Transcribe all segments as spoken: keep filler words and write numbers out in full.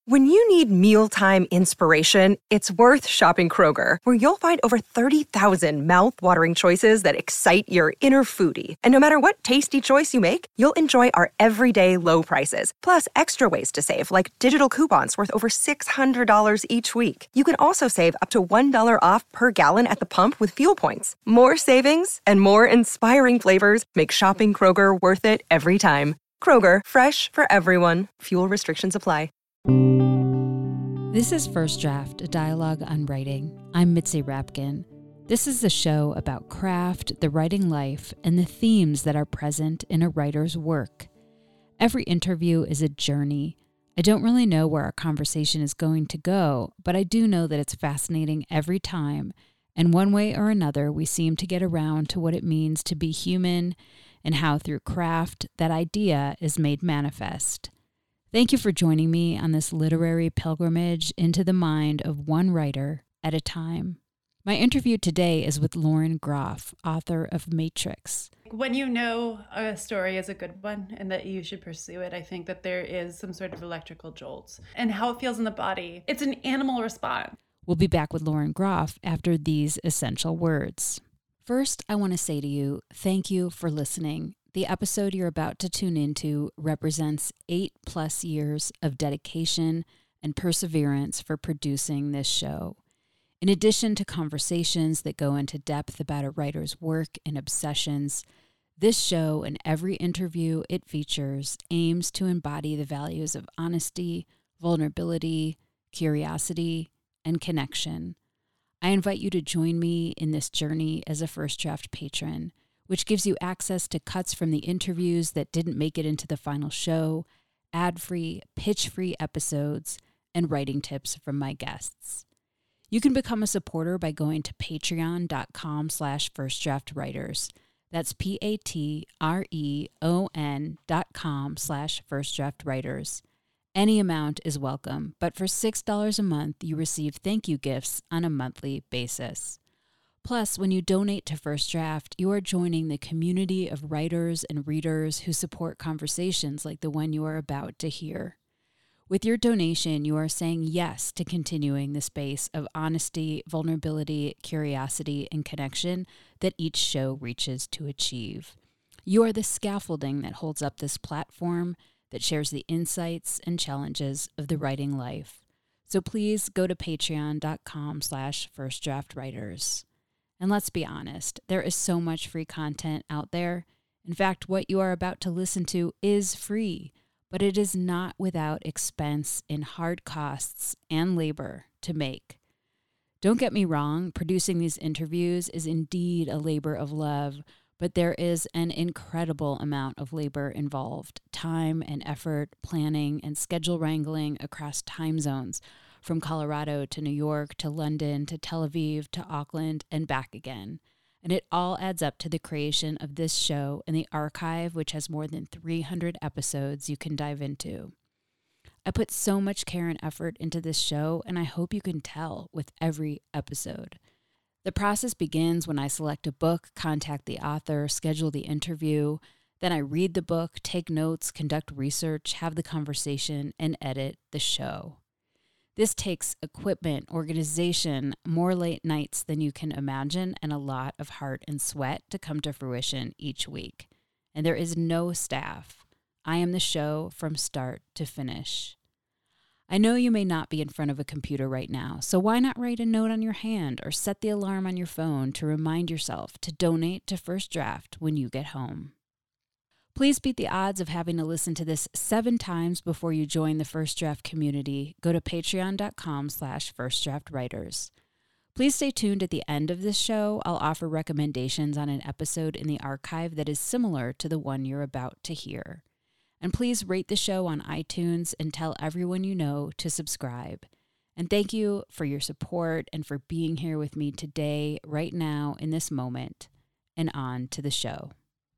When you need mealtime inspiration, it's worth shopping Kroger, where you'll find over thirty thousand mouth-watering choices that excite your inner foodie. And no matter what tasty choice you make, you'll enjoy our everyday low prices, plus extra ways to save, like digital coupons worth over six hundred dollars each week. You can also save up to one dollar off per gallon at the pump with fuel points. More savings and more inspiring flavors make shopping Kroger worth it every time. Kroger, fresh for everyone. Fuel restrictions apply. This is First Draft, a dialogue on writing. I'm Mitzi Rapkin. This is a show about craft, the writing life, and the themes that are present in a writer's work. Every interview is a journey. I don't really know where our conversation is going to go, but I do know that it's fascinating every time, and one way or another we seem to get around to what it means to be human and how through craft that idea is made manifest. Thank you for joining me on this literary pilgrimage into the mind of one writer at a time. My interview today is with Lauren Groff, author of Matrix. When you know a story is a good one and that you should pursue it, I think that there is some sort of electrical jolt and how it feels in the body. It's an animal response. We'll be back with Lauren Groff after these essential words. First, I want to say to you, thank you for listening. The episode you're about to tune into represents eight plus years of dedication and perseverance for producing this show. In addition to conversations that go into depth about a writer's work and obsessions, this show and every interview it features aims to embody the values of honesty, vulnerability, curiosity, and connection. I invite you to join me in this journey as a First Draft patron, which gives you access to cuts from the interviews that didn't make it into the final show, ad-free, pitch-free episodes, and writing tips from my guests. You can become a supporter by going to patreon.com slash firstdraftwriters. That's P-A-T-R-E-O-N dot com slash firstdraftwriters. Any amount is welcome, but for six dollars a month, you receive thank you gifts on a monthly basis. Plus, when you donate to First Draft, you are joining the community of writers and readers who support conversations like the one you are about to hear. With your donation, you are saying yes to continuing the space of honesty, vulnerability, curiosity, and connection that each show reaches to achieve. You are the scaffolding that holds up this platform that shares the insights and challenges of the writing life. So please go to patreon.com slash firstdraftwriters. And let's be honest, there is so much free content out there. In fact, what you are about to listen to is free, but it is not without expense in hard costs and labor to make. Don't get me wrong, producing these interviews is indeed a labor of love, but there is an incredible amount of labor involved, time and effort, planning and schedule wrangling across time zones, from Colorado to New York to London to Tel Aviv to Auckland and back again. And it all adds up to the creation of this show and the archive, which has more than three hundred episodes you can dive into. I put so much care and effort into this show, and I hope you can tell with every episode. The process begins when I select a book, contact the author, schedule the interview. Then I read the book, take notes, conduct research, have the conversation, and edit the show. This takes equipment, organization, more late nights than you can imagine, and a lot of heart and sweat to come to fruition each week. And there is no staff. I am the show from start to finish. I know you may not be in front of a computer right now, so why not write a note on your hand or set the alarm on your phone to remind yourself to donate to First Draft when you get home. Please beat the odds of having to listen to this seven times before you join the First Draft community. Go to patreon.com slash firstdraftwriters. Please stay tuned at the end of this show. I'll offer recommendations on an episode in the archive that is similar to the one you're about to hear. And please rate the show on iTunes and tell everyone you know to subscribe. And thank you for your support and for being here with me today, right now, in this moment. And on to the show.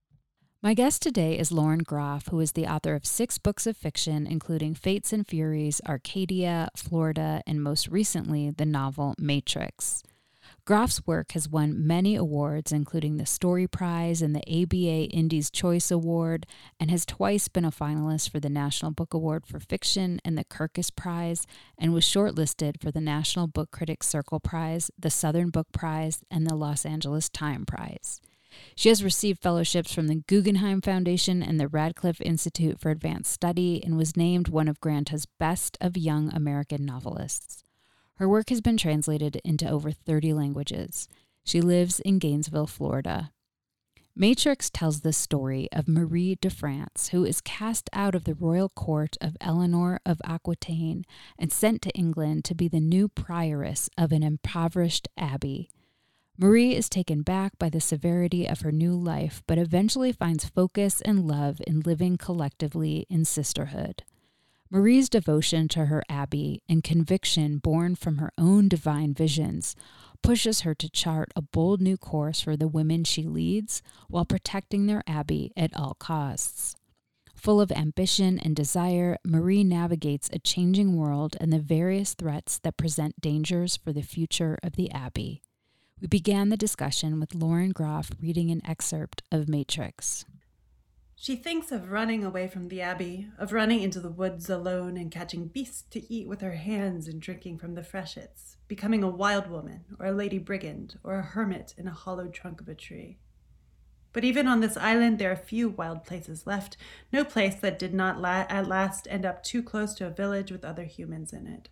My guest today is Lauren Groff, who is the author of six books of fiction, including Fates and Furies, Arcadia, Florida, and most recently, the novel Matrix. Groff's work has won many awards, including the Story Prize and the A B A Indies Choice Award, and has twice been a finalist for the National Book Award for Fiction and the Kirkus Prize, and was shortlisted for the National Book Critics Circle Prize, the Southern Book Prize, and the Los Angeles Time Prize. She has received fellowships from the Guggenheim Foundation and the Radcliffe Institute for Advanced Study, and was named one of Granta's Best of Young American Novelists. Her work has been translated into over thirty languages. She lives in Gainesville, Florida. Matrix tells the story of Marie de France, who is cast out of the royal court of Eleanor of Aquitaine and sent to England to be the new prioress of an impoverished abbey. Marie is taken back by the severity of her new life, but eventually finds focus and love in living collectively in sisterhood. Marie's devotion to her abbey and conviction born from her own divine visions pushes her to chart a bold new course for the women she leads while protecting their abbey at all costs. Full of ambition and desire, Marie navigates a changing world and the various threats that present dangers for the future of the abbey. We began the discussion with Lauren Groff reading an excerpt of Matrix. She thinks of running away from the abbey, of running into the woods alone and catching beasts to eat with her hands and drinking from the freshets, becoming a wild woman or a lady brigand or a hermit in a hollowed trunk of a tree. But even on this island, there are few wild places left, no place that did not la- at last end up too close to a village with other humans in it.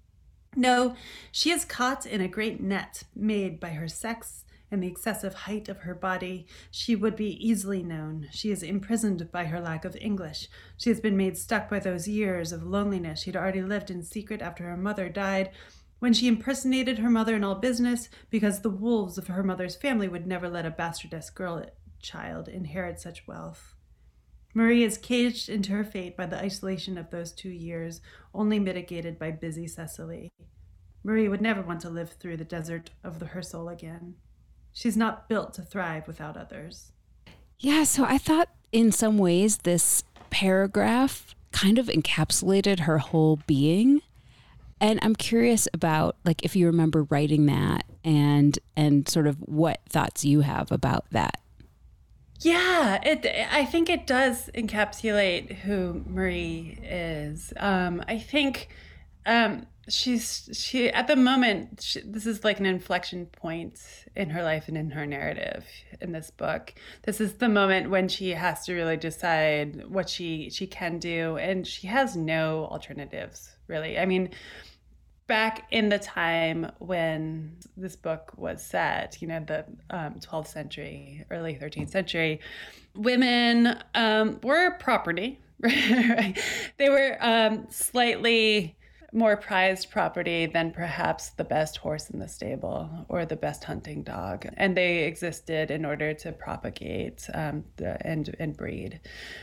No, she is caught in a great net made by her sex and the excessive height of her body. She would be easily known. She is imprisoned by her lack of English. She has been made stuck by those years of loneliness she had already lived in secret after her mother died, when she impersonated her mother in all business, because the wolves of her mother's family would never let a bastardess girl child inherit such wealth. Marie is caged into her fate by the isolation of those two years, only mitigated by busy Cecily. Marie would never want to live through the desert of the, her soul again. She's not built to thrive without others. Yeah, so I thought in some ways this paragraph kind of encapsulated her whole being. And I'm curious about, like, if you remember writing that and and sort of what thoughts you have about that. Yeah, it. I think it does encapsulate who Marie is. Um, I think um, she's she at the moment. She, this is like an inflection point in her life and in her narrative in this book. This is the moment when she has to really decide what she she can do, and she has no alternatives really. I mean, back in the time when this book was set, you know, the um, twelfth century, early thirteenth century, women um, were property, right? They were um, slightly more prized property than perhaps the best horse in the stable or the best hunting dog. And they existed in order to propagate um, the, and, and breed.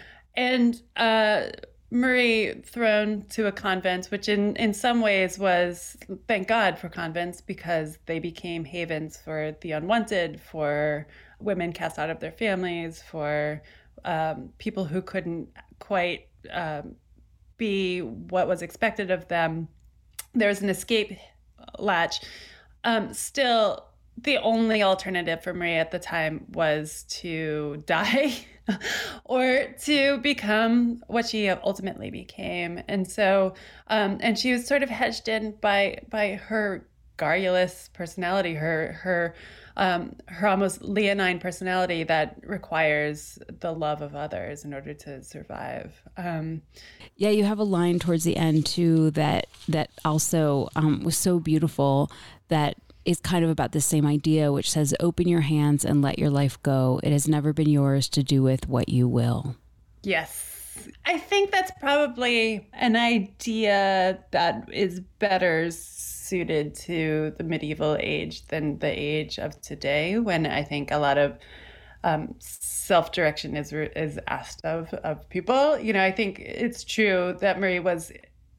And uh, Marie thrown to a convent, which in, in some ways was, thank God for convents, because they became havens for the unwanted, for women cast out of their families, for um, people who couldn't quite um, be what was expected of them. There was an escape latch. Um, still, the only alternative for Marie at the time was to die or to become what she ultimately became. And so, um, and she was sort of hedged in by by her garrulous personality, her her um, her almost leonine personality that requires the love of others in order to survive. Um, yeah, you have a line towards the end too that that also um, was so beautiful, that is kind of about the same idea, which says, open your hands and let your life go. It has never been yours to do with what you will. Yes. I think that's probably an idea that is better suited to the medieval age than the age of today, when I think a lot of um, self-direction is is asked of, of people. You know, I think it's true that Marie was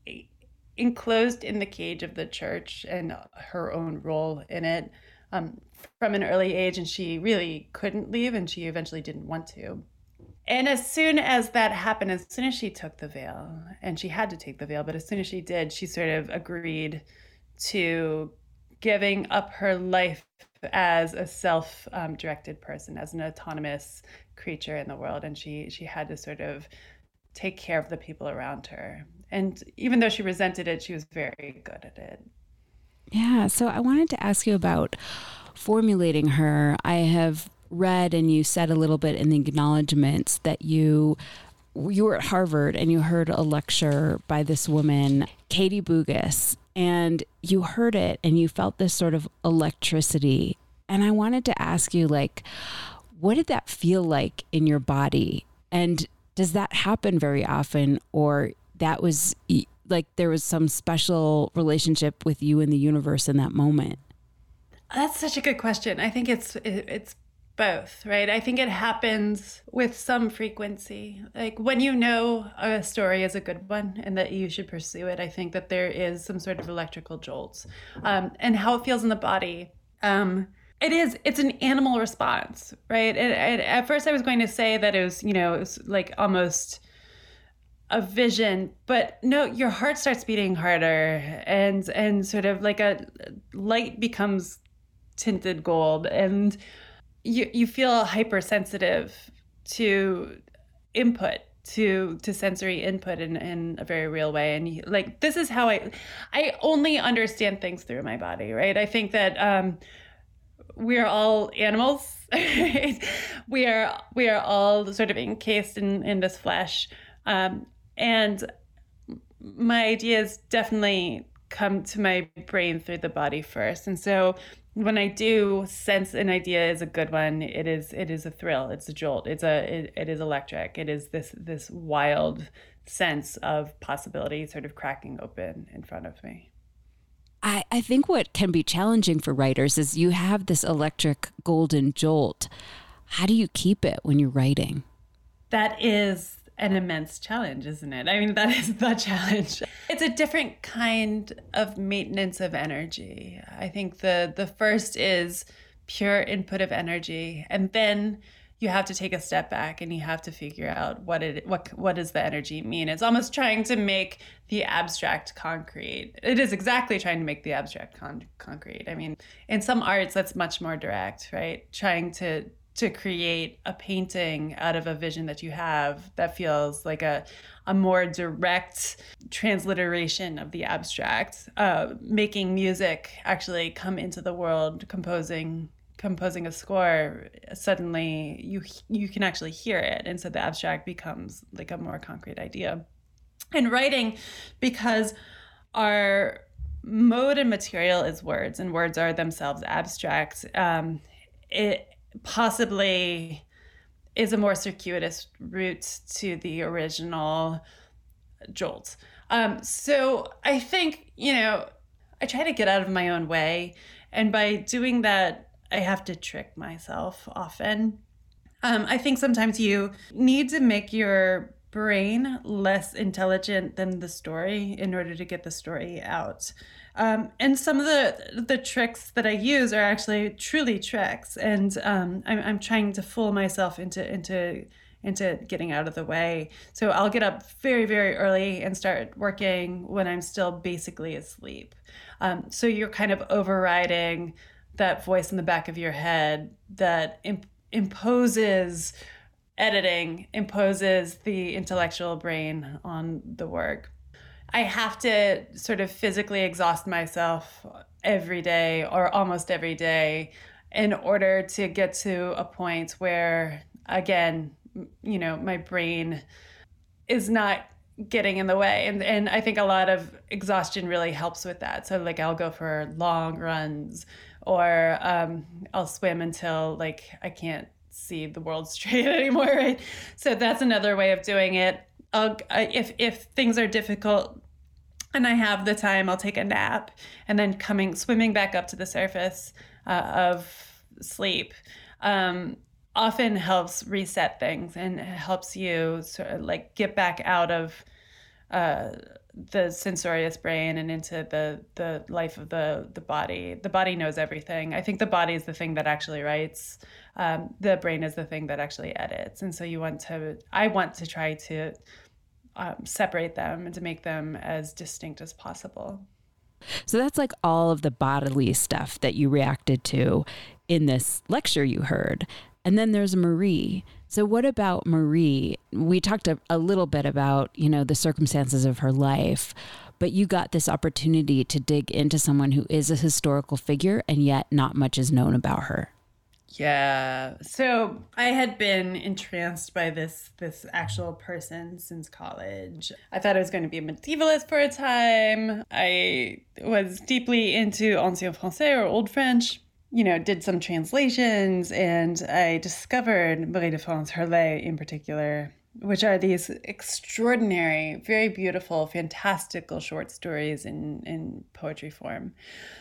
enclosed in the cage of the church and her own role in it um, from an early age, and she really couldn't leave, and she eventually didn't want to. And as soon as that happened, as soon as she took the veil, and she had to take the veil, but as soon as she did, she sort of agreed to giving up her life as a self-directed um, person, as an autonomous creature in the world. And she she had to sort of take care of the people around her. And even though she resented it, she was very good at it. Yeah. So I wanted to ask you about formulating her. I have read, and you said a little bit in the acknowledgments, that you you were at Harvard and you heard a lecture by this woman, Katie Bougis, and you heard it and you felt this sort of electricity. And I wanted to ask you, like, what did that feel like in your body? And does that happen very often, or that was like there was some special relationship with you and the universe in that moment? That's such a good question. I think it's it's both, right? I think it happens with some frequency. Like when you know a story is a good one and that you should pursue it, I think that there is some sort of electrical jolts. Um, and how it feels in the body. Um, it is, it's an animal response, right? And, and at first I was going to say that it was, you know, it was like almost a vision, but no, your heart starts beating harder, and and sort of like a light becomes tinted gold, and you you feel hypersensitive to input, to to sensory input in, in a very real way. And you, like, this is how I I only understand things through my body, right? I think that um, we're all animals. we are we are all sort of encased in, in this flesh. Um, and my ideas definitely come to my brain through the body first. And so when I do sense an idea is a good one, it is it is a thrill, it's a jolt, it's a it, it is electric. It is this this wild sense of possibility sort of cracking open in front of me. I, I think what can be challenging for writers is you have this electric golden jolt. How do you keep it when you're writing? That is an immense challenge, isn't it? I mean, that is the challenge. It's a different kind of maintenance of energy. I think the the first is pure input of energy, and then you have to take a step back and you have to figure out what it what what does the energy mean. It's almost trying to make the abstract concrete. It is exactly trying to make the abstract con- concrete. I mean, in some arts that's much more direct, right? Trying to to create a painting out of a vision that you have that feels like a, a more direct transliteration of the abstract. Uh, making music actually come into the world, composing composing a score, suddenly you you can actually hear it. And so the abstract becomes like a more concrete idea. And writing, because our mode and material is words, and words are themselves abstract, um, it possibly is a more circuitous route to the original jolt. Um, so I think, you know, I try to get out of my own way. And by doing that, I have to trick myself often. Um, I think sometimes you need to make your brain less intelligent than the story in order to get the story out. Um, and some of the the tricks that I use are actually truly tricks, and um, I'm I'm trying to fool myself into into into getting out of the way. So I'll get up very very early and start working when I'm still basically asleep. Um, so you're kind of overriding that voice in the back of your head that imp- imposes editing, imposes the intellectual brain on the work. I have to sort of physically exhaust myself every day or almost every day in order to get to a point where, again, you know, my brain is not getting in the way. And and I think a lot of exhaustion really helps with that. So like I'll go for long runs, or um, I'll swim until like I can't see the world straight anymore, right? So that's another way of doing it. I'll, if if things are difficult and I have the time, I'll take a nap, and then coming swimming back up to the surface uh, of sleep um, often helps reset things and helps you sort of like get back out of uh, the censorious brain and into the the life of the the body. The body knows everything. I think the body is the thing that actually writes. Um, the brain is the thing that actually edits. And so you want to, I want to try to um, separate them and to make them as distinct as possible. So that's like all of the bodily stuff that you reacted to in this lecture you heard. And then there's Marie. So what about Marie? We talked a, a little bit about, you know, the circumstances of her life, but you got this opportunity to dig into someone who is a historical figure and yet not much is known about her. Yeah. So I had been entranced by this this actual person since college. I thought I was going to be a medievalist for a time. I was deeply into Ancien Français or Old French, you know, did some translations, and I discovered Marie de France Herlet in particular, which are these extraordinary, very beautiful, fantastical short stories in, in poetry form.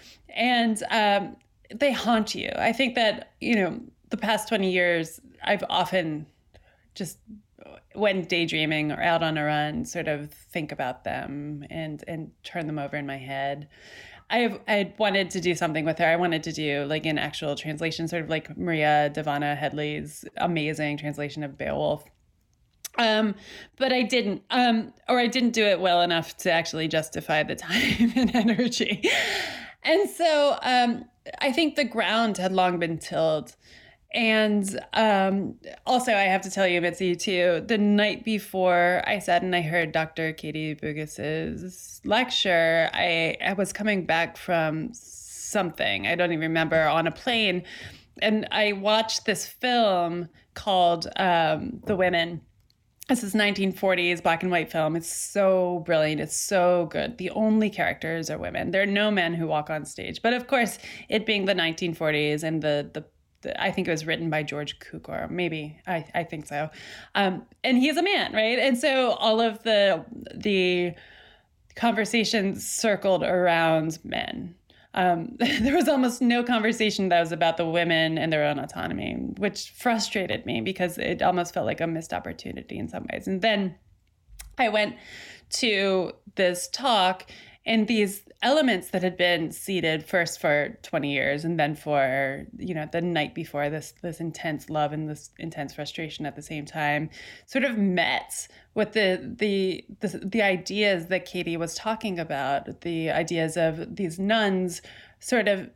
And um they haunt you. I think that, you know, the past twenty years, I've often just, when daydreaming or out on a run, sort of think about them and, and turn them over in my head. I've I wanted to do something with her. I wanted to do like an actual translation, sort of like Maria Dahvana Headley's amazing translation of Beowulf. Um, but I didn't, um, or I didn't do it well enough to actually justify the time and energy. And so um, I think the ground had long been tilled. And um, also, I have to tell you, Mitzi, too, the night before I sat and I heard Doctor Katie Bougas's lecture, I, I was coming back from something, I don't even remember, on a plane. And I watched this film called um, The Women. This is nineteen forties black and white film. It's so brilliant. It's so good. The only characters are women. There are no men who walk on stage. But of course, it being the nineteen forties and the the, the I think it was written by George Cukor. Maybe I, I think so. Um, and he's a man, right? And so all of the the conversations circled around men. Um, there was almost no conversation that was about the women and their own autonomy, which frustrated me because it almost felt like a missed opportunity in some ways. And then I went to this talk, and these elements that had been seeded first for twenty years and then for, you know, the night before, this this intense love and this intense frustration at the same time, sort of met with the the the, the ideas that Katie was talking about, the ideas of these nuns sort of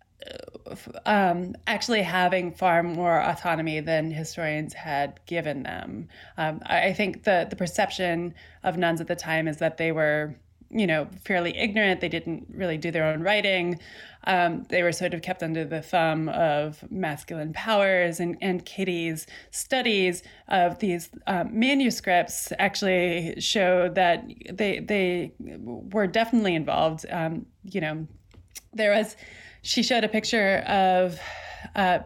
um, actually having far more autonomy than historians had given them. Um, I, I think the the perception of nuns at the time is that they were, you know, fairly ignorant. They didn't really do their own writing. Um, they were sort of kept under the thumb of masculine powers. And, and Katie's studies of these um, manuscripts actually show that they they were definitely involved. Um, you know, there was, she showed a picture of uh,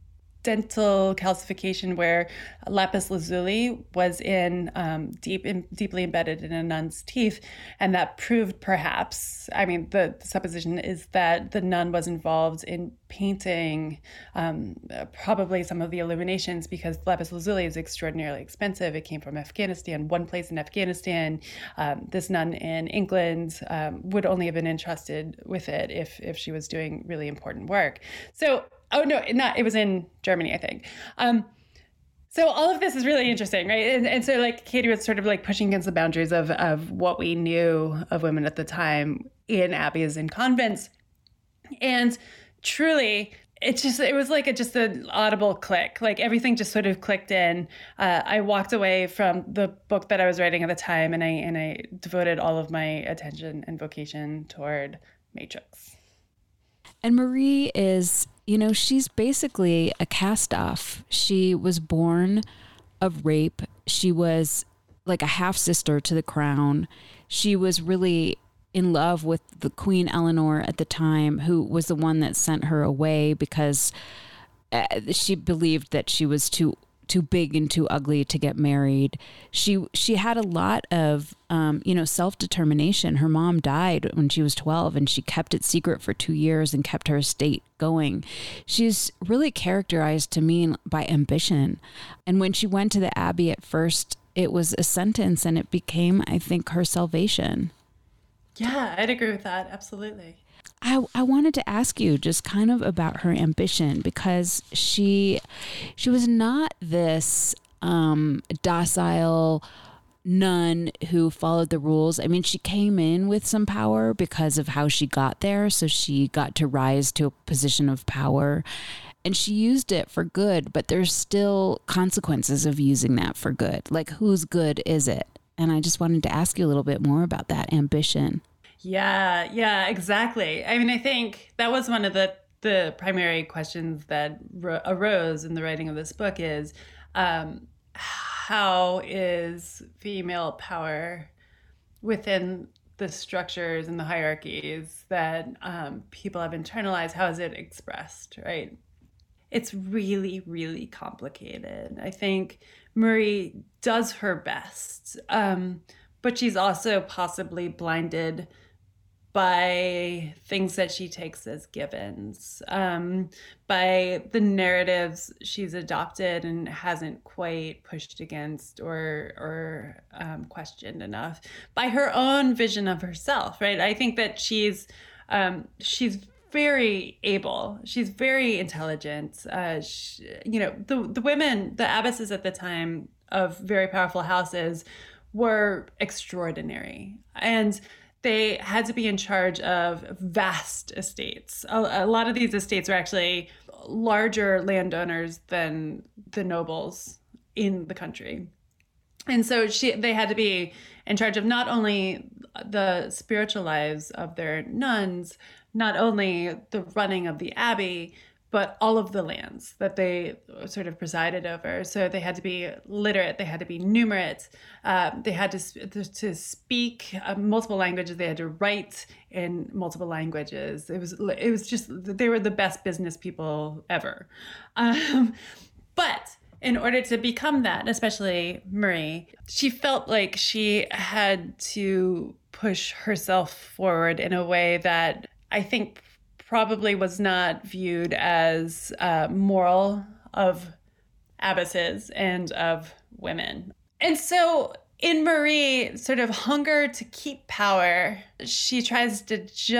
dental calcification where lapis lazuli was in um, deep, in, deeply embedded in a nun's teeth, and that proved, perhaps, I mean, the, the supposition is that the nun was involved in painting um, probably some of the illuminations, because lapis lazuli is extraordinarily expensive. It came from Afghanistan, one place in Afghanistan. Um, this nun in England um, would only have been entrusted with it if if she was doing really important work. So. Oh, no, not, it was in Germany, I think. Um, so all of this is really interesting, right? And, and so like Katie was sort of like pushing against the boundaries of, of what we knew of women at the time in abbeys and convents. And truly, it's just, it was like a, just an audible click. Like everything just sort of clicked in. Uh, I walked away from the book that I was writing at the time, and I and I devoted all of my attention and vocation toward Matrix. And Marie is, you know, she's basically a cast-off. She was born of rape. She was like a half-sister to the crown. She was really in love with the Queen Eleanor at the time, who was the one that sent her away because uh, she believed that she was too too big and too ugly to get married. She she had a lot of, um, you know, self-determination. Her mom died when she was twelve, and she kept it secret for two years and kept her estate going. She's really characterized to me by ambition. And when she went to the Abbey at first, it was a sentence, and it became, I think, her salvation. Yeah, I'd agree with that. Absolutely. I, I wanted to ask you just kind of about her ambition, because she she was not this um, docile, nun who followed the rules. I mean, she came in with some power because of how she got there. So she got to rise to a position of power and she used it for good, but there's still consequences of using that for good. Like, whose good is it? And I just wanted to ask you a little bit more about that ambition. Yeah, yeah, exactly. I mean, I think that was one of the, the primary questions that ro- arose in the writing of this book is, um, how is female power within the structures and the hierarchies that um, people have internalized, how is it expressed, right? It's really, really complicated. I think Marie does her best, um, but she's also possibly blinded by things that she takes as givens, um, by the narratives she's adopted and hasn't quite pushed against or or um, questioned enough, by her own vision of herself, right? I think that she's um, she's very able. She's very intelligent. Uh, she, you know, the the women, the abbesses at the time of very powerful houses were extraordinary. And they had to be in charge of vast estates. A, a lot of these estates are actually larger landowners than the nobles in the country. And so she, they had to be in charge of not only the spiritual lives of their nuns, not only the running of the abbey, but all of the lands that they sort of presided over. So they had to be literate, they had to be numerate, uh, they had to to speak uh, multiple languages, they had to write in multiple languages. It was it was just, they were the best business people ever. Um, but in order to become that, especially Marie, she felt like she had to push herself forward in a way that I think probably was not viewed as uh, moral of abbesses and of women. And so in Marie, sort of hunger to keep power, she tries to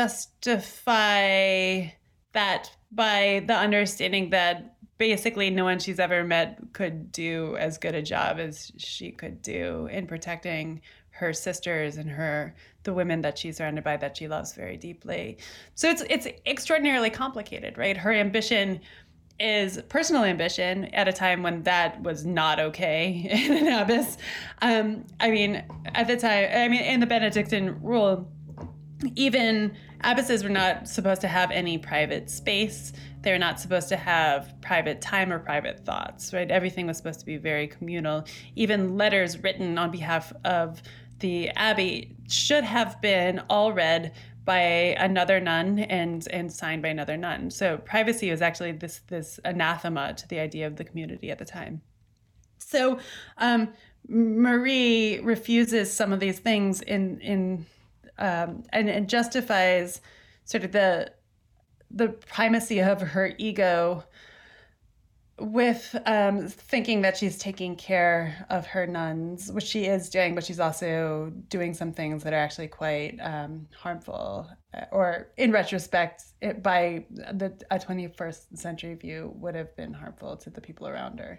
justify that by the understanding that basically no one she's ever met could do as good a job as she could do in protecting her sisters and her the women that she's surrounded by that she loves very deeply. So it's it's extraordinarily complicated, right? Her ambition is personal ambition at a time when that was not okay in an abbess. Um, I mean, at the time, I mean, in the Benedictine rule, even abbesses were not supposed to have any private space. They were not supposed to have private time or private thoughts, right? Everything was supposed to be very communal. Even letters written on behalf of the abbey should have been all read by another nun and and signed by another nun. So privacy was actually this this anathema to the idea of the community at the time. So um, Marie refuses some of these things in in um, and, and justifies sort of the the primacy of her ego with um, thinking that she's taking care of her nuns, which she is doing, but she's also doing some things that are actually quite um, harmful, or in retrospect, it, by the a twenty-first century view, would have been harmful to the people around her.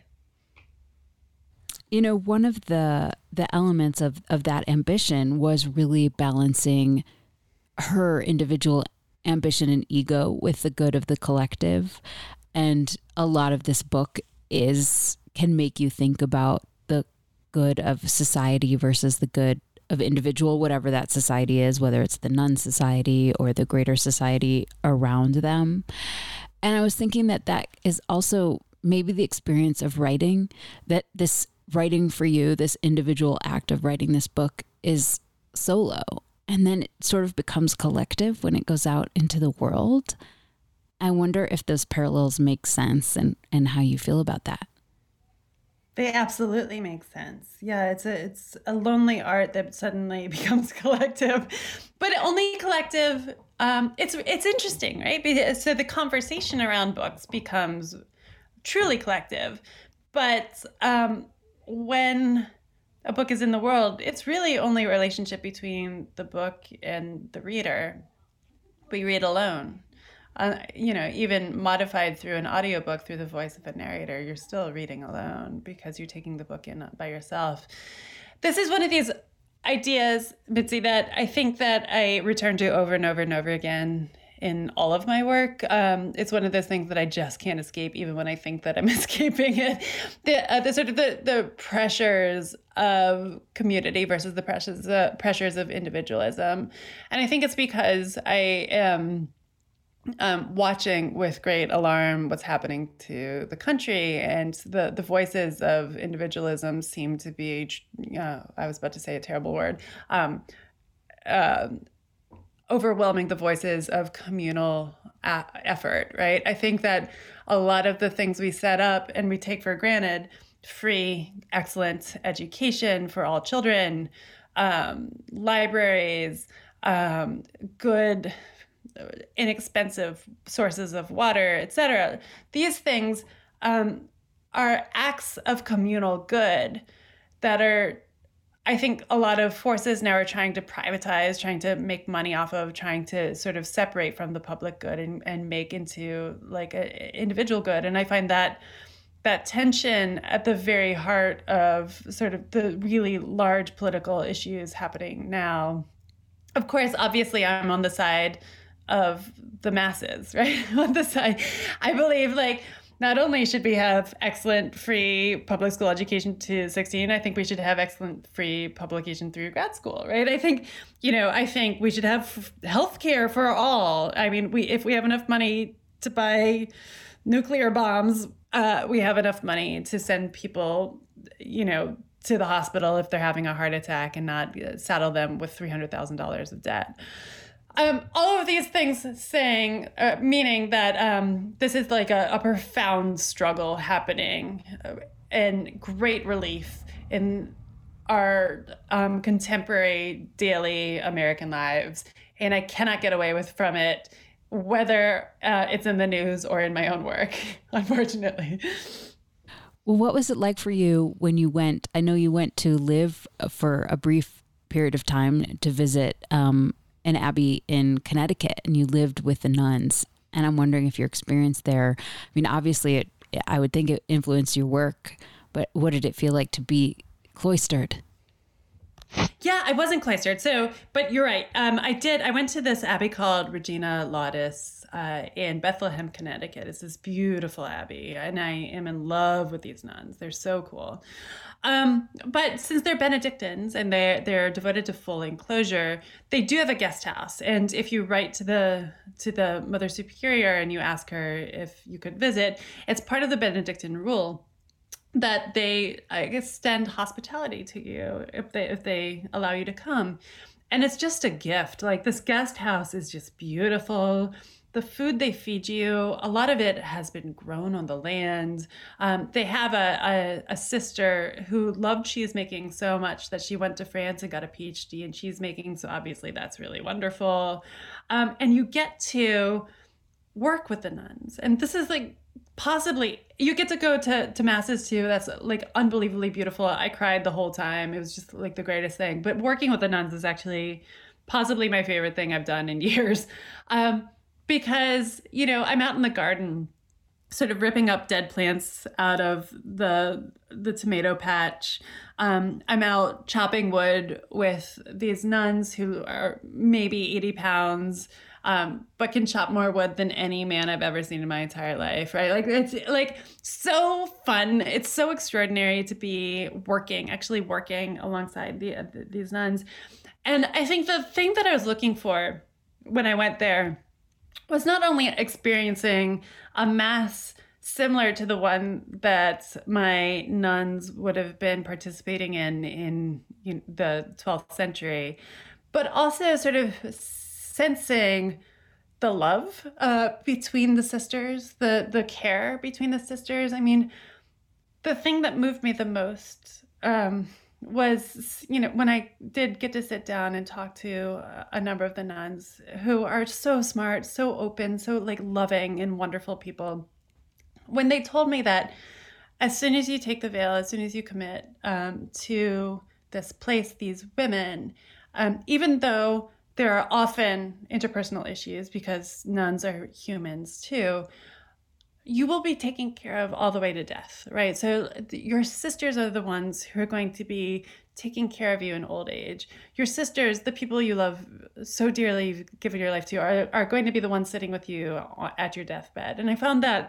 You know, one of the the elements of, of that ambition was really balancing her individual ambition and ego with the good of the collective. And a lot of this book is can make you think about the good of society versus the good of individual, whatever that society is, whether it's the nun society or the greater society around them. And I was thinking that that is also maybe the experience of writing, that this writing for you, this individual act of writing this book is solo. And then it sort of becomes collective when it goes out into the world. I wonder if those parallels make sense and, and how you feel about that. They absolutely make sense. Yeah, it's a it's a lonely art that suddenly becomes collective, but only collective. Um, it's it's interesting, right? Because, so the conversation around books becomes truly collective, but um, when a book is in the world, it's really only a relationship between the book and the reader. We read alone. Uh, you know, even modified through an audiobook through the voice of a narrator, you're still reading alone because you're taking the book in by yourself. this is one of these ideas, Mitzi, that I think that I return to over and over and over again in all of my work. Um, it's one of those things that I just can't escape, even when I think that I'm escaping it. The, uh, the sort of the, the pressures of community versus the pressures, uh, pressures of individualism. And I think it's because I am um, watching with great alarm what's happening to the country, and the, the voices of individualism seem to be, uh, I was about to say a terrible word, um, uh, overwhelming the voices of communal a- effort, right? I think that a lot of the things we set up and we take for granted, free, excellent education for all children, um, libraries, um, good, inexpensive sources of water, et cetera. These things um, are acts of communal good that are, I think a lot of forces now are trying to privatize, trying to make money off of, trying to sort of separate from the public good and, and make into like an individual good. And I find that that tension at the very heart of sort of the really large political issues happening now. Of course, obviously, I'm on the side of the masses, right? On the side, I believe like, not only should we have excellent free public school education to sixteen, I think we should have excellent free publication through grad school, right? I think, you know, I think we should have health care for all. I mean, we if we have enough money to buy nuclear bombs, uh, we have enough money to send people, you know, to the hospital if they're having a heart attack and not saddle them with three hundred thousand dollars of debt. Um, all of these things saying, uh, meaning that um, this is like a, a profound struggle happening uh, and great relief in our um, contemporary daily American lives. And I cannot get away with from it, whether uh, it's in the news or in my own work, unfortunately. Well, what was it like for you when you went? I know you went to live for a brief period of time to visit um, an abbey in Connecticut, and you lived with the nuns. And I'm wondering if your experience there, I mean, obviously it, I would think it influenced your work, but what did it feel like to be cloistered? Yeah, I wasn't cloistered. So, but you're right. Um, I did. I went to this abbey called Regina Laudis uh, in Bethlehem, Connecticut. It's this beautiful abbey, and I am in love with these nuns. They're so cool. Um, but since they're Benedictines and they're, they're devoted to full enclosure, they do have a guest house. And if you write to the to the Mother Superior and you ask her if you could visit, it's part of the Benedictine rule that they I extend hospitality to you if they if they allow you to come. And it's just a gift. Like, this guest house is just beautiful. The food they feed you, a lot of it has been grown on the land. Um, they have a, a, a sister who loved cheese making so much that she went to France and got a P H D in cheese making. So obviously that's really wonderful. Um, and you get to work with the nuns. And this is like possibly, you get to go to, to masses too. That's like unbelievably beautiful. I cried the whole time. It was just like the greatest thing. But working with the nuns is actually possibly my favorite thing I've done in years. Um, Because, you know, I'm out in the garden sort of ripping up dead plants out of the the tomato patch. Um, I'm out chopping wood with these nuns who are maybe eighty pounds, um, but can chop more wood than any man I've ever seen in my entire life, right? Like, it's like so fun. It's so extraordinary to be working, actually working alongside the, the, these nuns. And I think the thing that I was looking for when I went there was not only experiencing a mass similar to the one that my nuns would have been participating in in you know, the twelfth century, but also sort of sensing the love uh, between the sisters, the the care between the sisters. I mean, the thing that moved me the most um, was, you know, when I did get to sit down and talk to a number of the nuns who are so smart, so open, so like loving and wonderful people. When they told me that as soon as you take the veil, as soon as you commit um, to this place, these women, um, even though there are often interpersonal issues because nuns are humans too, you will be taken care of all the way to death, right? So your sisters are the ones who are going to be taking care of you in old age. Your sisters, the people you love so dearly, you've given your life to, are, are going to be the ones sitting with you at your deathbed. And I found that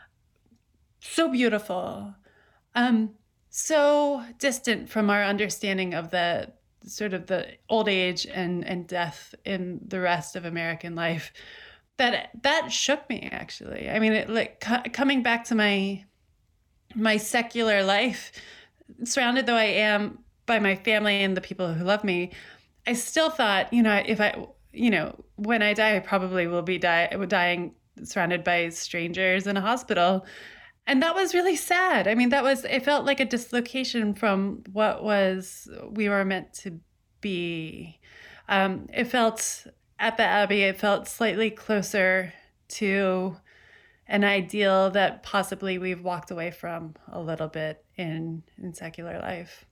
so beautiful, um, so distant from our understanding of the sort of the old age and, and death in the rest of American life, that that shook me, actually. I mean, it, like cu- coming back to my my secular life, surrounded though I am by my family and the people who love me, I still thought, you know, if I, you know, when I die, I probably will be die, dying surrounded by strangers in a hospital. And that was really sad. I mean, that was, it felt like a dislocation from what was, we were meant to be. Um, it felt, at the Abbey, it felt slightly closer to an ideal that possibly we've walked away from a little bit in, in secular life.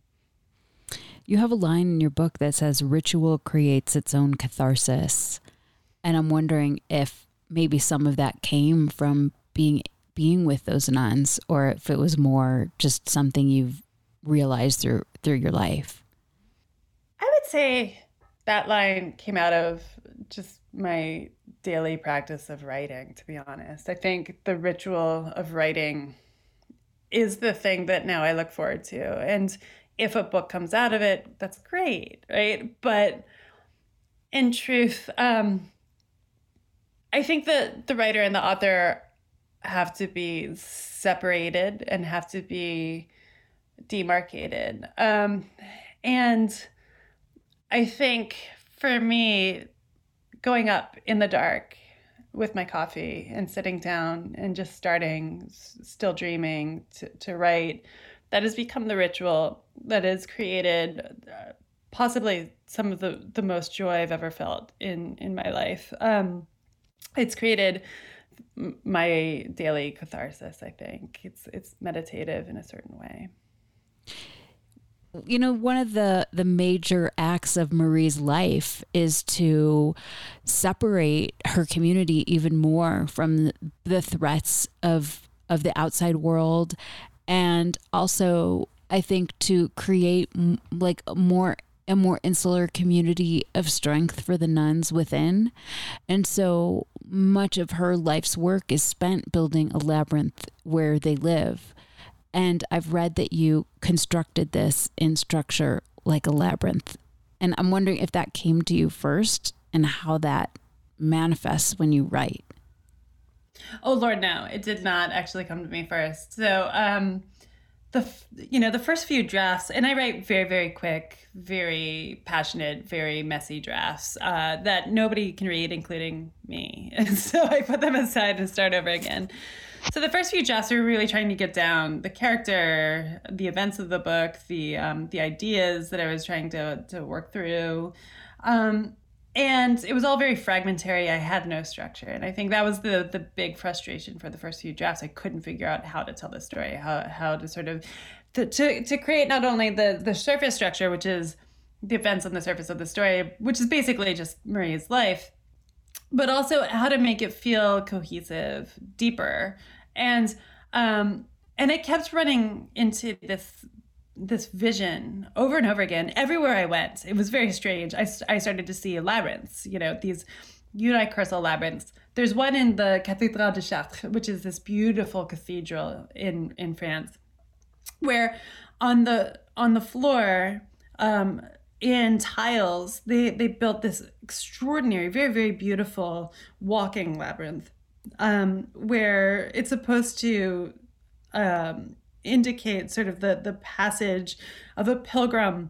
You have a line in your book that says ritual creates its own catharsis. And I'm wondering if maybe some of that came from being being with those nuns, or if it was more just something you've realized through through your life. I would say that line came out of just my daily practice of writing, to be honest. I think the ritual of writing is the thing that now I look forward to. And if a book comes out of it, that's great, right? But in truth, um, I think that the writer and the author have to be separated and have to be demarcated. Um, and I think for me, going up in the dark with my coffee and sitting down and just starting, still dreaming to, to write, that has become the ritual that has created uh, possibly some of the, the most joy I've ever felt in, in my life. Um, it's created my daily catharsis, I think. It's it's meditative in a certain way. You know, one of the, the major acts of Marie's life is to separate her community even more from the threats of of the outside world, and also, I think, to create like a more a more insular community of strength for the nuns within. And so much of her life's work is spent building a labyrinth where they live. And I've read that you constructed this in structure like a labyrinth. And I'm wondering if that came to you first and how that manifests when you write. Oh, Lord, no, it did not actually come to me first. So, um, the, you know, the first few drafts, and I write very, very quick, very passionate, very messy drafts uh, that nobody can read, including me. And so I put them aside and start over again. So the first few drafts were really trying to get down the character, the events of the book, the um, the ideas that I was trying to to work through. Um, and it was all very fragmentary. I had no structure. And I think that was the the big frustration for the first few drafts. I couldn't figure out how to tell the story, how how to sort of, to to, to create not only the, the surface structure, which is the events on the surface of the story, which is basically just Marie's life, but also how to make it feel cohesive, deeper. And um, and it kept running into this this vision over and over again. Everywhere I went, it was very strange. I, I started to see labyrinths, you know, these unicursal labyrinths. There's one in the Cathédrale de Chartres, which is this beautiful cathedral in, in France, where on the on the floor, um, in tiles, they, they built this extraordinary, very, very beautiful walking labyrinth, um, where it's supposed to um, indicate sort of the, the passage of a pilgrim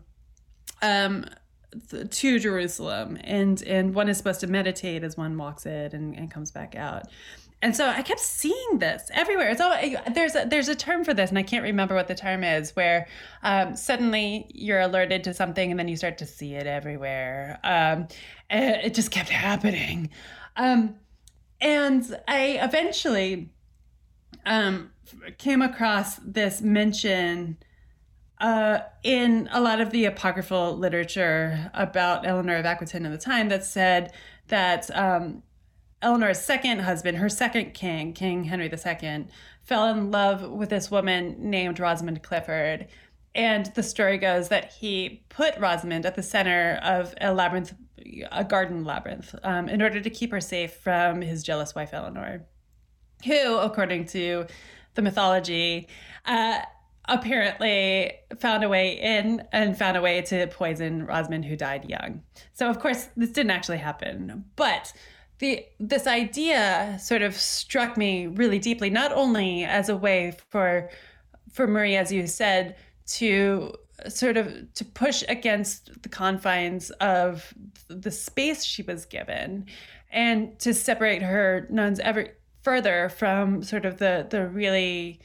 um, th- to Jerusalem. And, and one is supposed to meditate as one walks it and, and comes back out. And so I kept seeing this everywhere. It's all, there's a, there's a term for this, and I can't remember what the term is, where um, suddenly you're alerted to something and then you start to see it everywhere. Um, and it just kept happening. Um, and I eventually um, came across this mention uh, in a lot of the apocryphal literature about Eleanor of Aquitaine at the time that said that um, Eleanor's second husband, her second king, King Henry the Second, fell in love with this woman named Rosamund Clifford. and the story goes that he put Rosamond at the center of a labyrinth, a garden labyrinth, um, in order to keep her safe from his jealous wife, Eleanor, who, according to the mythology, uh, apparently found a way in and found a way to poison Rosamond, who died young. So, of course, this didn't actually happen. But the this idea sort of struck me really deeply, not only as a way for for Marie, as you said, to sort of to push against the confines of the space she was given and to separate her nuns ever further from sort of the the really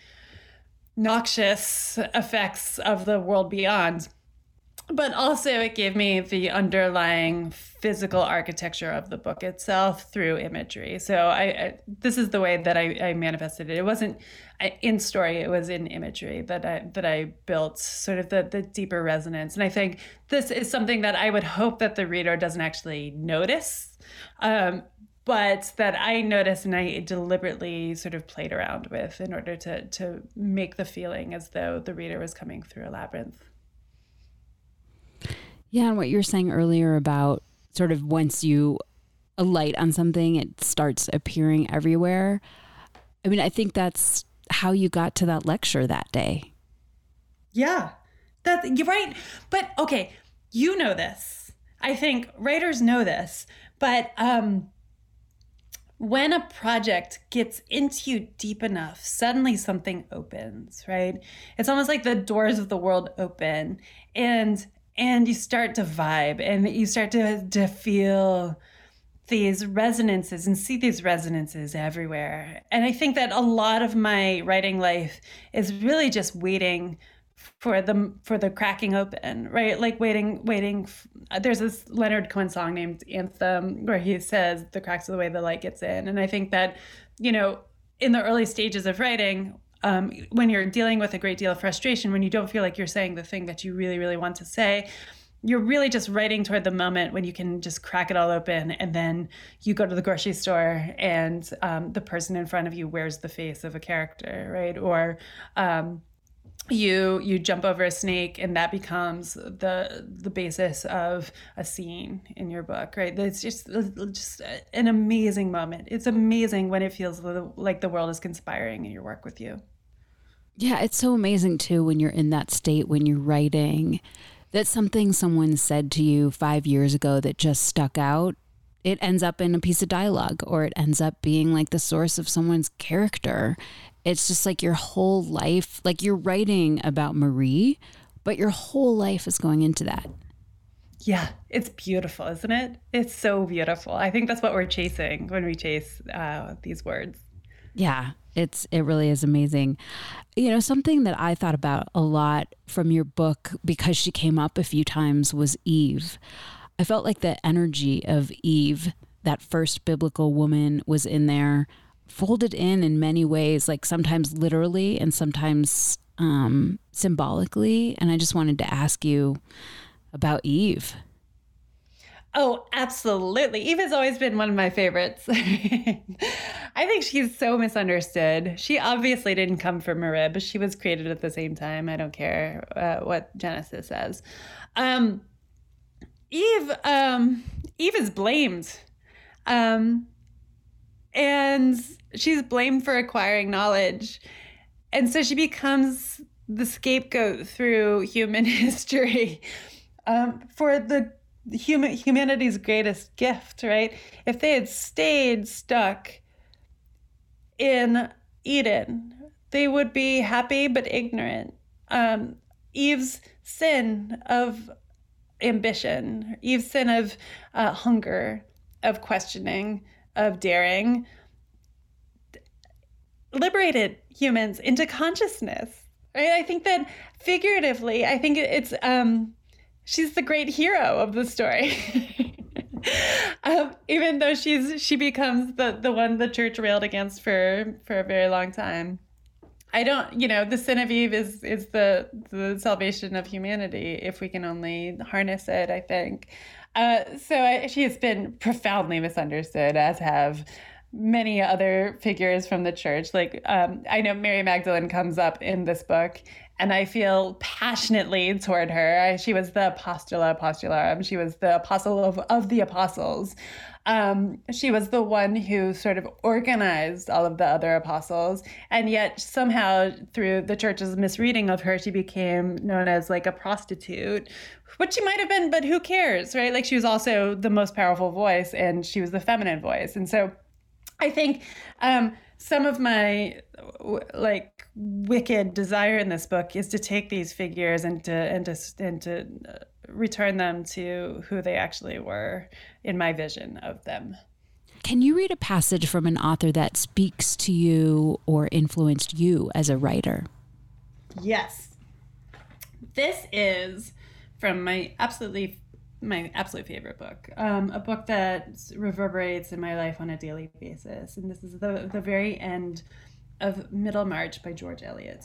noxious effects of the world beyond. But also it gave me the underlying physical architecture of the book itself through imagery. So I, I this is the way that I, I manifested it. It wasn't in story, it was in imagery that I that I built sort of the, the deeper resonance. And I think this is something that I would hope that the reader doesn't actually notice, um, but that I noticed and I deliberately sort of played around with in order to to make the feeling as though the reader was coming through a labyrinth. Yeah, and what you were saying earlier about sort of once you alight on something, it starts appearing everywhere. I mean, I think that's how you got to that lecture that day. Yeah, that's, you're right. But okay, you know this. I think writers know this. But um, when a project gets into you deep enough, suddenly something opens, right? It's almost like the doors of the world open and And you start to vibe and you start to, to feel these resonances and see these resonances everywhere. And I think that a lot of my writing life is really just waiting for the for the cracking open, right? Like waiting, waiting. There's this Leonard Cohen song named Anthem where he says, "The cracks are the way the light gets in." And I think that, you know, in the early stages of writing, Um, when you're dealing with a great deal of frustration, when you don't feel like you're saying the thing that you really, really want to say, you're really just writing toward the moment when you can just crack it all open. And then you go to the grocery store and um, the person in front of you wears the face of a character, right? Or um, you you jump over a snake and that becomes the the basis of a scene in your book, right? It's just just an amazing moment. It's amazing when it feels like the world is conspiring in your work with you. Yeah, it's so amazing too when you're in that state, when you're writing, that something someone said to you five years ago that just stuck out, it ends up in a piece of dialogue or it ends up being like the source of someone's character. It's just like your whole life, like you're writing about Marie, but your whole life is going into that. Yeah, it's beautiful, isn't it? It's so beautiful. I think that's what we're chasing when we chase uh, these words. Yeah, it's it really is amazing. You know, something that I thought about a lot from your book, because she came up a few times, was Eve. I felt like the energy of Eve, that first biblical woman, was in there, folded in in many ways, like sometimes literally and sometimes um, symbolically. And I just wanted to ask you about Eve. Oh, absolutely. Eve has always been one of my favorites. I think she's so misunderstood. She obviously didn't come from a rib. She was created at the same time. I don't care uh, what Genesis says. Um, Eve, um, Eve is blamed. Um, and she's blamed for acquiring knowledge. And so she becomes the scapegoat through human history um, for the human humanity's greatest gift, right? If they had stayed stuck in Eden, they would be happy but ignorant. Um, Eve's sin of ambition, Eve's sin of uh, hunger, of questioning, of daring, liberated humans into consciousness, right? I think that figuratively, I think it's, um, she's the great hero of the story. um, even though she's, she becomes the, the one the church railed against for, for a very long time. I don't, you know, the sin of Eve is, is the, the salvation of humanity, if we can only harness it, I think. Uh, so I, she has been profoundly misunderstood, as have many other figures from the church. Like, um, I know Mary Magdalene comes up in this book and I feel passionately toward her. I, she was the apostula apostolarum. She was the apostle of, of the apostles. Um, she was the one who sort of organized all of the other apostles. And yet somehow through the church's misreading of her, she became known as like a prostitute, which she might have been, but who cares, right? Like she was also the most powerful voice and she was the feminine voice. And so I think um, some of my like wicked desire in this book is to take these figures and to and to and to return them to who they actually were in my vision of them. Can you read a passage from an author that speaks to you or influenced you as a writer? Yes. This is from my absolutely my absolute favorite book, um, a book that reverberates in my life on a daily basis. And this is the, the very end of Middlemarch by George Eliot.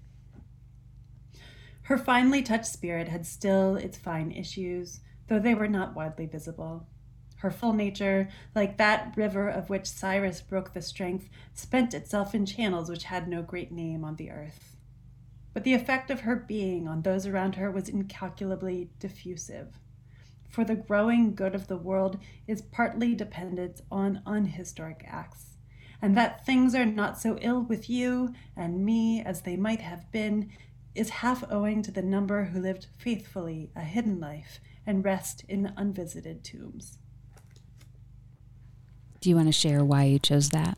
Her finely touched spirit had still its fine issues, though they were not widely visible. Her full nature, like that river of which Cyrus broke the strength, spent itself in channels which had no great name on the earth. But the effect of her being on those around her was incalculably diffusive. For the growing good of the world is partly dependent on unhistoric acts, and that things are not so ill with you and me as they might have been is half owing to the number who lived faithfully a hidden life and rest in unvisited tombs. Do you want to share why you chose that?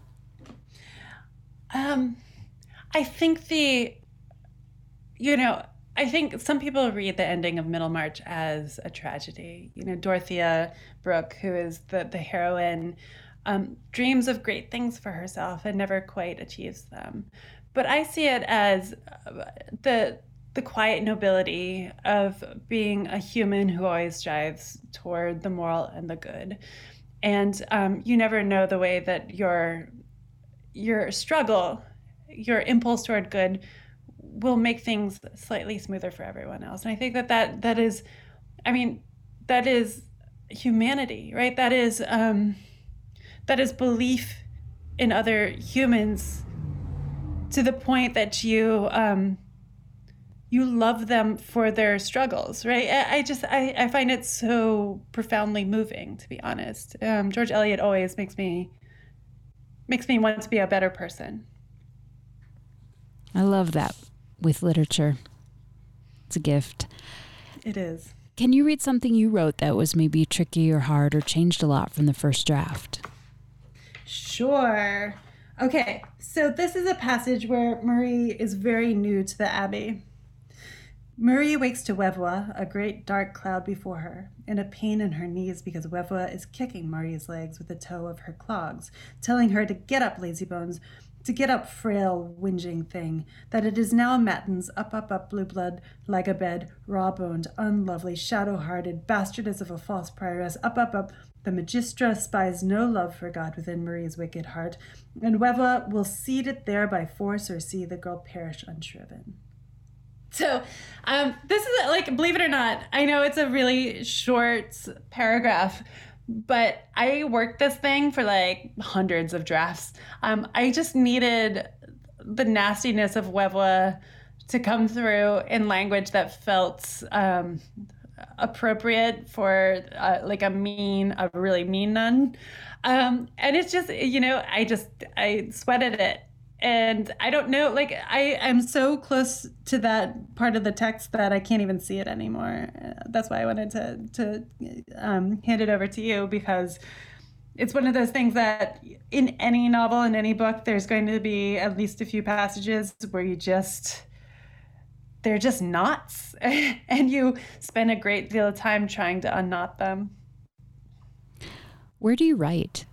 Um, I think the, you know, I think some people read the ending of Middlemarch as a tragedy. You know, Dorothea Brooke, who is the, the heroine, um, dreams of great things for herself and never quite achieves them. But I see it as the the quiet nobility of being a human who always strives toward the moral and the good. And um, you never know the way that your your struggle, your impulse toward good will make things slightly smoother for everyone else. And I think that that, that is, I mean, that is humanity, right? That is, um, that is belief in other humans to the point that you, um, you love them for their struggles, right? I, I just, I, I find it so profoundly moving, to be honest. Um, George Eliot always makes me, makes me want to be a better person. I love that. With literature. It's a gift. It is. Can you read something you wrote that was maybe tricky or hard or changed a lot from the first draft? Sure. Okay, so this is a passage where Marie is very new to the Abbey. Marie awakes to Wevois, a great dark cloud before her, and a pain in her knees because Wevois is kicking Marie's legs with the toe of her clogs, telling her to get up, lazybones, to get up, frail, whinging thing, that it is now matins, up, up, up, blue blood, like a bed, raw-boned, unlovely, shadow-hearted, bastardess of a false prioress, up, up, up. The magistra spies no love for God within Marie's wicked heart, and Wevois will seed it there by force or see the girl perish unshriven. So um, this is, like, believe it or not, I know it's a really short paragraph, but I worked this thing for like hundreds of drafts. Um, I just needed the nastiness of Wevois to come through in language that felt um, appropriate for uh, like a mean, a really mean nun. Um, and it's just, you know, I just, I sweated it. And I don't know, like, I am so close to that part of the text that I can't even see it anymore. That's why I wanted to to um, hand it over to you, because it's one of those things that in any novel, in any book, there's going to be at least a few passages where you just, they're just knots. And you spend a great deal of time trying to unknot them. Where do you write?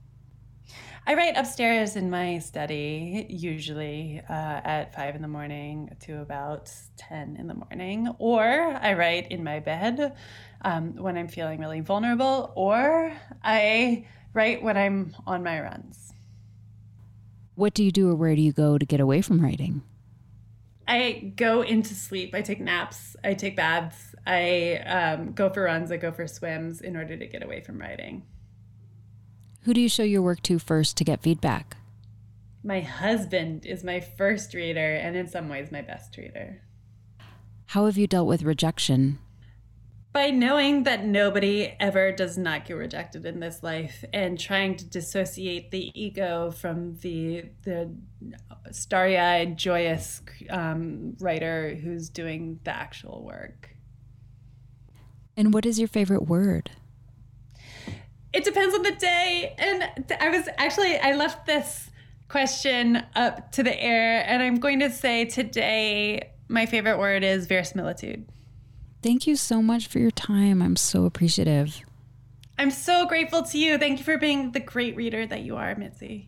I write upstairs in my study, usually uh, at five in the morning to about ten in the morning, or I write in my bed um, when I'm feeling really vulnerable, or I write when I'm on my runs. What do you do or where do you go to get away from writing? I go into sleep. I take naps. I take baths. I um, go for runs. I go for swims in order to get away from writing. Who do you show your work to first to get feedback? My husband is my first reader and in some ways my best reader. How have you dealt with rejection? By knowing that nobody ever does not get rejected in this life, and trying to dissociate the ego from the the starry-eyed, joyous um, writer who's doing the actual work. And what is your favorite word? It depends on the day. And I was actually, I left this question up to the air, and I'm going to say today my favorite word is verisimilitude. Thank you so much for your time. I'm so appreciative. I'm so grateful to you. Thank you for being the great reader that you are, Mitzi.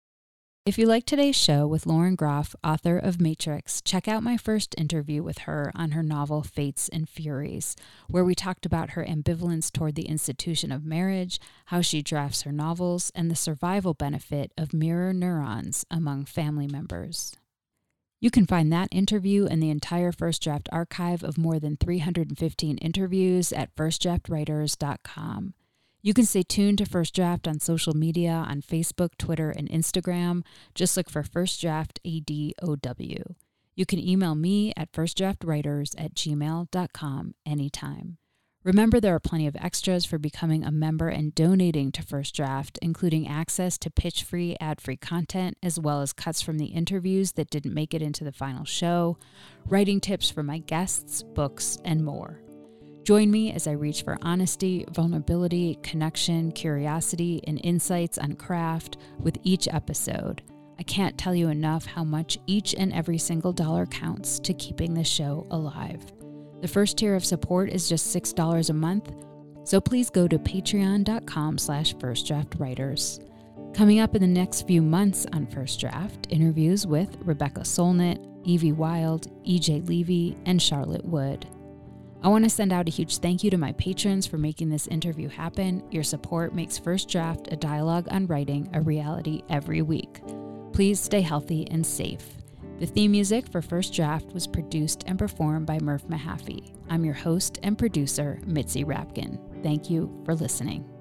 If you like today's show with Lauren Groff, author of Matrix, check out my first interview with her on her novel Fates and Furies, where we talked about her ambivalence toward the institution of marriage, how she drafts her novels, and the survival benefit of mirror neurons among family members. You can find that interview and the entire First Draft archive of more than three hundred fifteen interviews at first draft writers dot com. You can stay tuned to First Draft on social media on Facebook, Twitter, and Instagram. Just look for First Draft A D O W. You can email me at first draft writers at gmail dot com anytime. Remember, there are plenty of extras for becoming a member and donating to First Draft, including access to pitch-free, ad-free content, as well as cuts from the interviews that didn't make it into the final show, writing tips for my guests, books, and more. Join me as I reach for honesty, vulnerability, connection, curiosity, and insights on craft with each episode. I can't tell you enough how much each and every single dollar counts to keeping the show alive. The first tier of support is just six dollars a month, so please go to patreon dot com slash first draft writers. Coming up in the next few months on First Draft, interviews with Rebecca Solnit, Evie Wild, E J Levy, and Charlotte Wood. I want to send out a huge thank you to my patrons for making this interview happen. Your support makes First Draft, a dialogue on writing, a reality every week. Please stay healthy and safe. The theme music for First Draft was produced and performed by Murph Mahaffey. I'm your host and producer, Mitzi Rapkin. Thank you for listening.